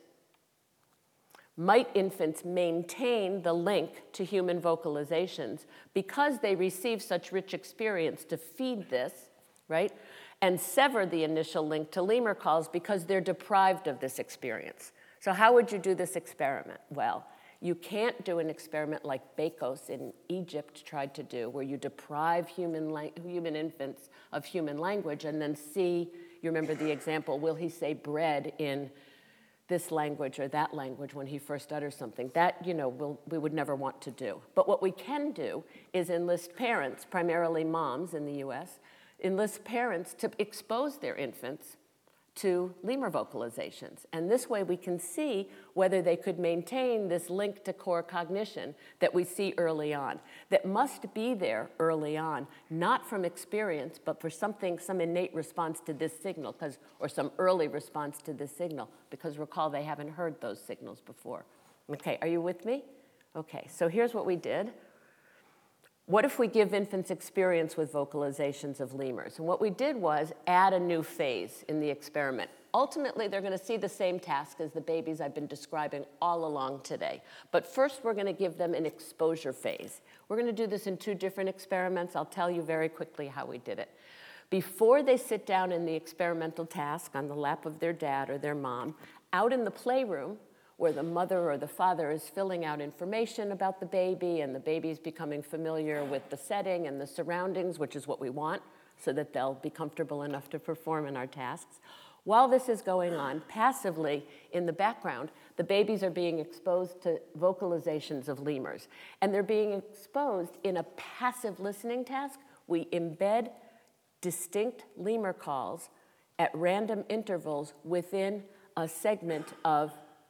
might infants maintain the link to human vocalizations because they receive such rich experience to feed this, right? And sever the initial link to lemur calls because they're deprived of this experience. So how would you do this experiment? Well, you can't do an experiment like Bekos in Egypt tried to do, where you deprive human infants of human language and then see, you remember the example, will he say bread in this language or that language when he first utters something. That, we would never want to do. But what we can do is enlist parents, primarily moms in the US, enlist parents to expose their infants to lemur vocalizations. And this way we can see whether they could maintain this link to core cognition that we see early on, that must be there early on, not from experience, but for some innate response to this signal, or some early response to this signal, because recall they haven't heard those signals before. Okay, are you with me? Okay, so here's what we did. What if we give infants experience with vocalizations of lemurs? And what we did was add a new phase in the experiment. Ultimately, they're going to see the same task as the babies I've been describing all along today. But first, we're going to give them an exposure phase. We're going to do this in 2 different experiments. I'll tell you very quickly how we did it. Before they sit down in the experimental task on the lap of their dad or their mom, out in the playroom, where the mother or the father is filling out information about the baby and the baby's becoming familiar with the setting and the surroundings, which is what we want, so that they'll be comfortable enough to perform in our tasks. While this is going on, passively in the background, the babies are being exposed to vocalizations of lemurs. And they're being exposed in a passive listening task. We embed distinct lemur calls at random intervals within a segment of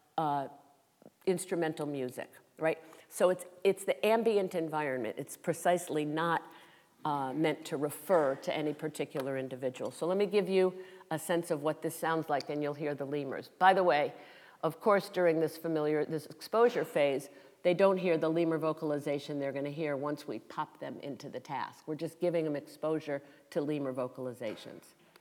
instrumental music, right? So it's the ambient environment. It's precisely not meant to refer to any particular individual. So let me give you a sense of what this sounds like, and you'll hear the lemurs. By the way, of course, during this exposure phase, they don't hear the lemur vocalization they're going to hear once we pop them into the task. We're just giving them exposure to lemur vocalizations.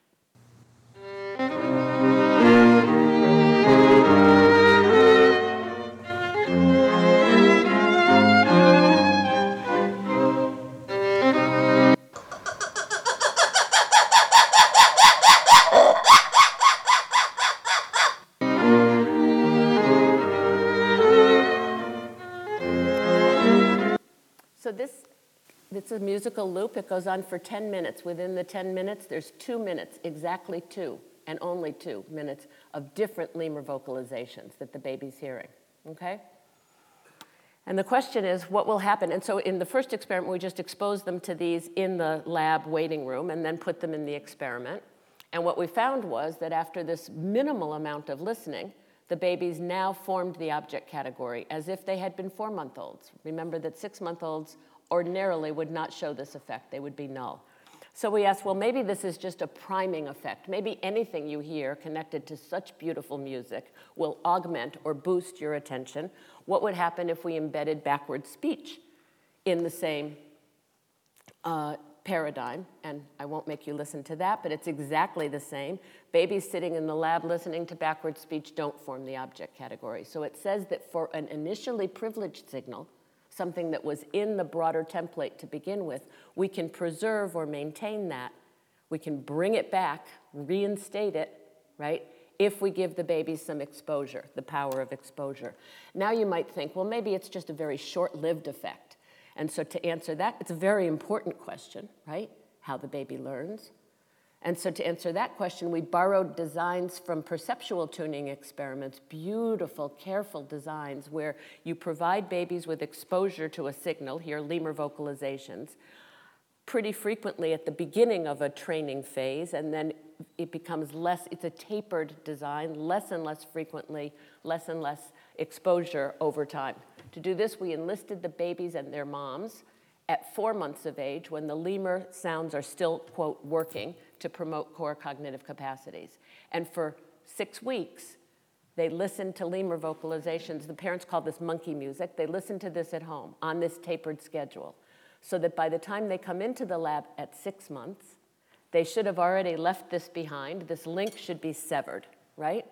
So this is a musical loop. It goes on for 10 minutes. Within the 10 minutes, there's 2 minutes, exactly 2, and only 2 minutes of different lemur vocalizations that the baby's hearing, okay? And the question is, what will happen? And so in the first experiment, we just exposed them to these in the lab waiting room and then put them in the experiment. And what we found was that after this minimal amount of listening, the babies now formed the object category as if they had been 4-month-olds. Remember that 6-month-olds ordinarily would not show this effect. They would be null. So we asked, well, maybe this is just a priming effect. Maybe anything you hear connected to such beautiful music will augment or boost your attention. What would happen if we embedded backward speech in the same paradigm? And I won't make you listen to that, but it's exactly the same. Babies sitting in the lab listening to backward speech don't form the object category. So it says that for an initially privileged signal, something that was in the broader template to begin with, we can preserve or maintain that. We can bring it back, reinstate it, right? If we give the babies some exposure, the power of exposure. Now you might think, well, maybe it's just a very short-lived effect. And so to answer that, it's a very important question, right? How the baby learns. And so to answer that question, we borrowed designs from perceptual tuning experiments, beautiful, careful designs where you provide babies with exposure to a signal, here lemur vocalizations, pretty frequently at the beginning of a training phase, and then it becomes less, it's a tapered design, less and less frequently, less and less exposure over time. To do this, we enlisted the babies and their moms at 4 months of age when the lemur sounds are still, quote, working to promote core cognitive capacities. And for 6 weeks, they listened to lemur vocalizations. The parents call this monkey music. They listened to this at home on this tapered schedule, so that by the time they come into the lab at 6 months, they should have already left this behind. This link should be severed, right?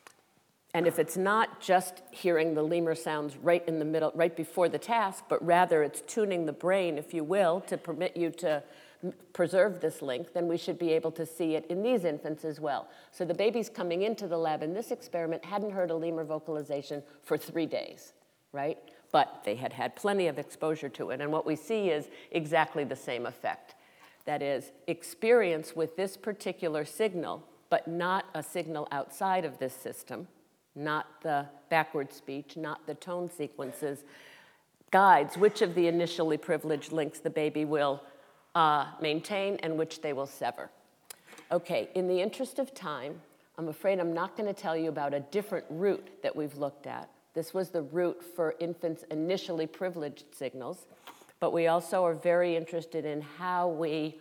And if it's not just hearing the lemur sounds right in the middle, right before the task, but rather it's tuning the brain, if you will, to permit you to preserve this link, then we should be able to see it in these infants as well. So the babies coming into the lab in this experiment hadn't heard a lemur vocalization for 3 days, right? But they had had plenty of exposure to it. And what we see is exactly the same effect. That is, experience with this particular signal, but not a signal outside of this system, not the backward speech, not the tone sequences, guides which of the initially privileged links the baby will maintain and which they will sever. Okay, in the interest of time, I'm afraid I'm not going to tell you about a different route that we've looked at. This was the route for infants' initially privileged signals, but we also are very interested in how we,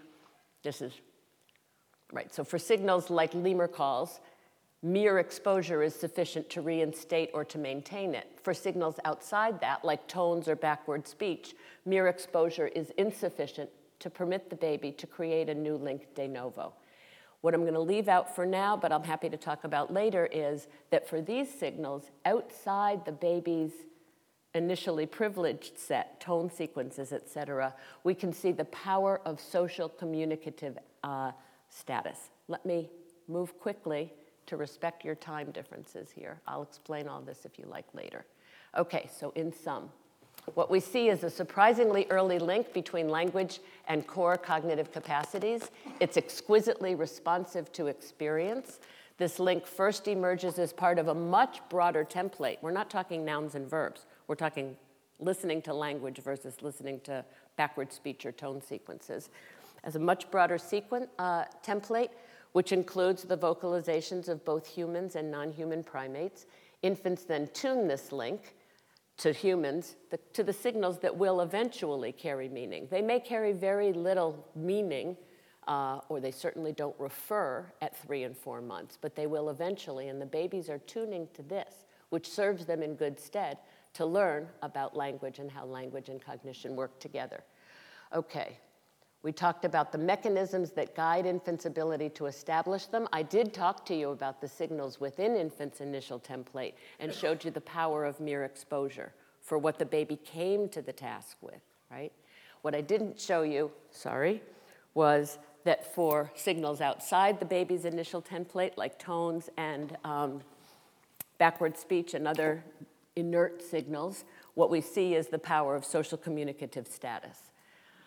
so for signals like lemur calls, mere exposure is sufficient to reinstate or to maintain it. For signals outside that, like tones or backward speech, mere exposure is insufficient to permit the baby to create a new link de novo. What I'm going to leave out for now, but I'm happy to talk about later, is that for these signals, outside the baby's initially privileged set, tone sequences, et cetera, we can see the power of social communicative status. Let me move quickly to respect your time differences here. I'll explain all this if you like later. Okay, so in sum, what we see is a surprisingly early link between language and core cognitive capacities. It's exquisitely responsive to experience. This link first emerges as part of a much broader template. We're not talking nouns and verbs. We're talking listening to language versus listening to backward speech or tone sequences. As a much broader template, which includes the vocalizations of both humans and non-human primates. Infants then tune this link to humans, to the signals that will eventually carry meaning. They may carry very little meaning, or they certainly don't refer at 3 and 4 months, but they will eventually, and the babies are tuning to this, which serves them in good stead to learn about language and how language and cognition work together. Okay. We talked about the mechanisms that guide infants' ability to establish them. I did talk to you about the signals within infants' initial template and showed you the power of mere exposure for what the baby came to the task with, right? What I didn't show you, was that for signals outside the baby's initial template, like tones and backward speech and other inert signals, what we see is the power of social communicative status.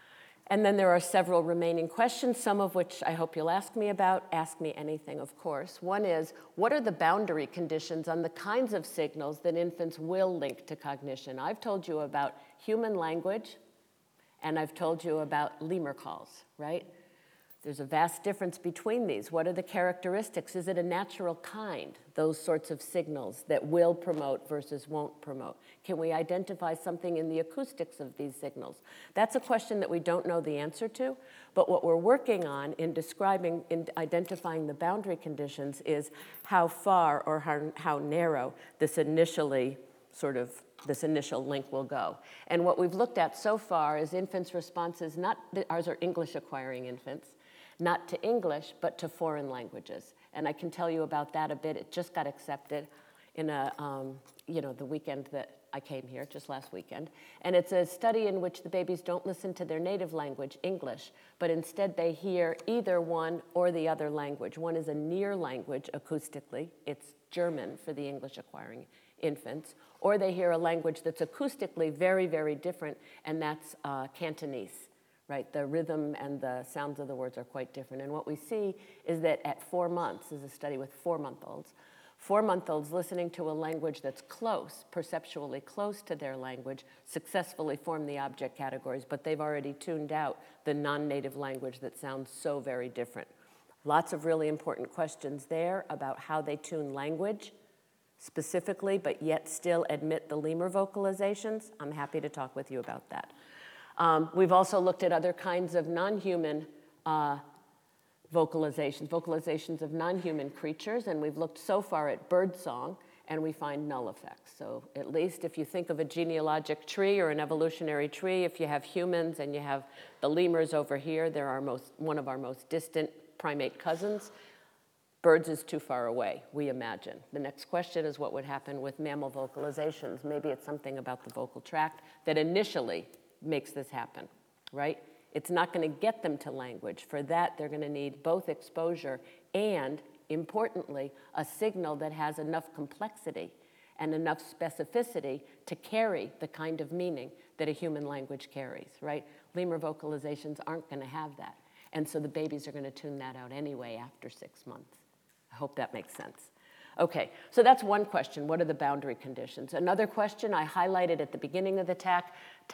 And then there are several remaining questions, some of which I hope you'll ask me about. Ask me anything, of course. One is, what are the boundary conditions on the kinds of signals that infants will link to cognition? I've told you about human language, and I've told you about lemur calls, right? There's a vast difference between these. What are the characteristics? Is it a natural kind, those sorts of signals that will promote versus won't promote? Can we identify something in the acoustics of these signals? That's a question that we don't know the answer to, but what we're working on in describing, in identifying the boundary conditions is how far or how narrow this initial link will go. And what we've looked at so far is infants' responses, ours are English acquiring infants, not to English, but to foreign languages. And I can tell you about that a bit. It just got accepted in the weekend that I came here, just last weekend. And it's a study in which the babies don't listen to their native language, English, but instead they hear either one or the other language. One is a near language acoustically. It's German for the English acquiring infants. Or they hear a language that's acoustically very, very different, and that's Cantonese. Right, the rhythm and the sounds of the words are quite different. And what we see is that at 4 months, this is a study with 4-month-olds listening to a language that's close, perceptually close to their language, successfully form the object categories, but they've already tuned out the non-native language that sounds so very different. Lots of really important questions there about how they tune language specifically, but yet still admit the lemur vocalizations. I'm happy to talk with you about that. We've also looked at other kinds of non-human vocalizations of non-human creatures, and we've looked so far at birdsong, and we find null effects. So at least if you think of a genealogic tree or an evolutionary tree, if you have humans and you have the lemurs over here, they're one of our most distant primate cousins. Birds is too far away, we imagine. The next question is what would happen with mammal vocalizations. Maybe it's something about the vocal tract that initially makes this happen, right? It's not going to get them to language. For that, they're going to need both exposure and, importantly, a signal that has enough complexity and enough specificity to carry the kind of meaning that a human language carries, right? Lemur vocalizations aren't going to have that. And so the babies are going to tune that out anyway after 6 months. I hope that makes sense. Okay, so that's one question. What are the boundary conditions? Another question I highlighted at the beginning of the talk,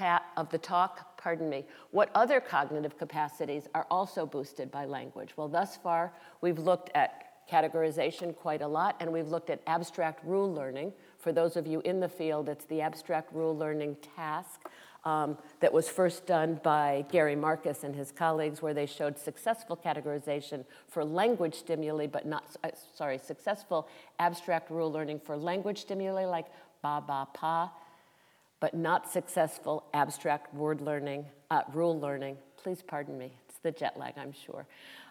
what other cognitive capacities are also boosted by language? Well, thus far, we've looked at categorization quite a lot, and we've looked at abstract rule learning. For those of you in the field, it's the abstract rule learning task that was first done by Gary Marcus and his colleagues, where they showed successful categorization for language stimuli, but successful abstract rule learning for language stimuli like ba, ba, pa, but not successful abstract rule learning. Please pardon me, it's the jet lag, I'm sure.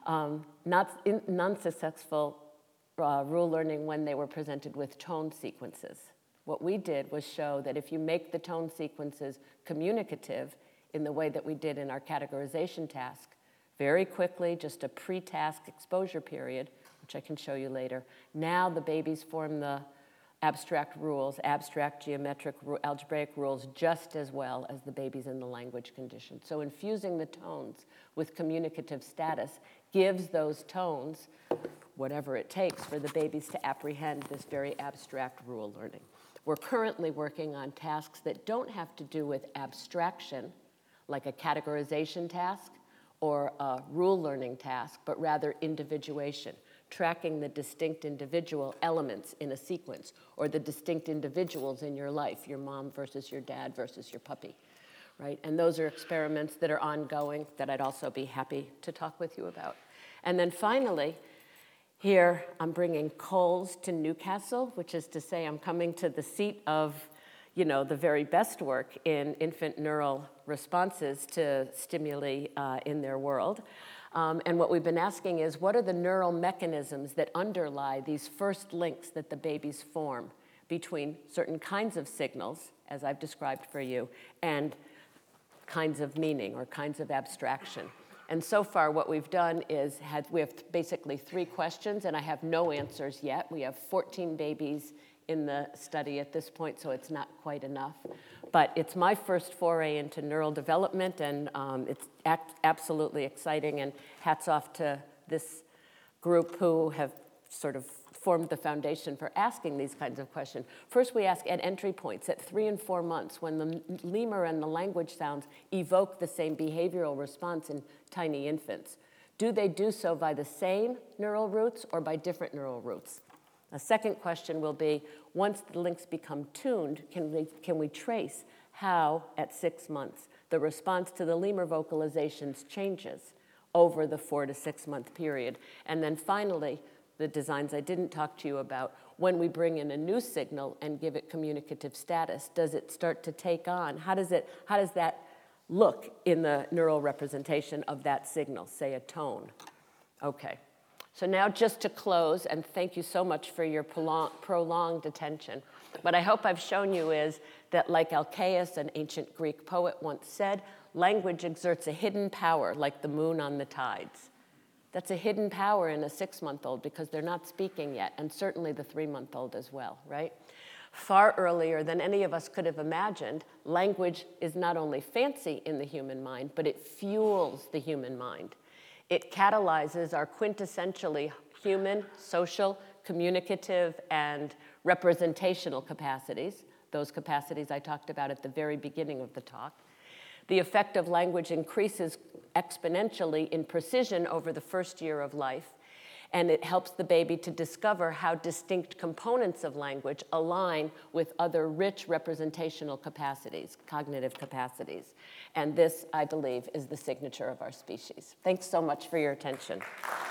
Non-successful rule learning when they were presented with tone sequences. What we did was show that if you make the tone sequences communicative in the way that we did in our categorization task, very quickly, just a pre-task exposure period, which I can show you later, now the babies form the abstract rules, abstract geometric algebraic rules just as well as the babies in the language condition. So infusing the tones with communicative status gives those tones whatever it takes for the babies to apprehend this very abstract rule learning. We're currently working on tasks that don't have to do with abstraction, like a categorization task or a rule learning task, but rather individuation, tracking the distinct individual elements in a sequence, or the distinct individuals in your life, your mom versus your dad versus your puppy, right? And those are experiments that are ongoing that I'd also be happy to talk with you about. And then finally, here, I'm bringing Coles to Newcastle, which is to say I'm coming to the seat of, the very best work in infant neural responses to stimuli in their world. And what we've been asking is, what are the neural mechanisms that underlie these first links that the babies form between certain kinds of signals, as I've described for you, and kinds of meaning or kinds of abstraction? And so far, what we've done is we have basically 3 questions, and I have no answers yet. We have 14 babies in the study at this point, so it's not quite enough. But it's my first foray into neural development, and it's absolutely exciting, and hats off to this group who have sort of formed the foundation for asking these kinds of questions. First, we ask at entry points, at 3 and 4 months, when the lemur and the language sounds evoke the same behavioral response in tiny infants. Do they do so by the same neural roots or by different neural roots? A second question will be, once the links become tuned, can we trace how, at 6 months, the response to the lemur vocalizations changes over the 4 to 6 month period? And then finally, the designs I didn't talk to you about, when we bring in a new signal and give it communicative status, does it start to take on? How does that look in the neural representation of that signal, say a tone? Okay. So now just to close, and thank you so much for your prolonged attention, what I hope I've shown you is that, like Alcaeus, an ancient Greek poet, once said, language exerts a hidden power like the moon on the tides. That's a hidden power in a 6-month-old because they're not speaking yet, and certainly the 3-month-old as well, right? Far earlier than any of us could have imagined, language is not only fancy in the human mind, but it fuels the human mind. It catalyzes our quintessentially human, social, communicative, and representational capacities, those capacities I talked about at the very beginning of the talk. The effect of language increases exponentially in precision over the first year of life, and it helps the baby to discover how distinct components of language align with other rich representational capacities, cognitive capacities. And this, I believe, is the signature of our species. Thanks so much for your attention.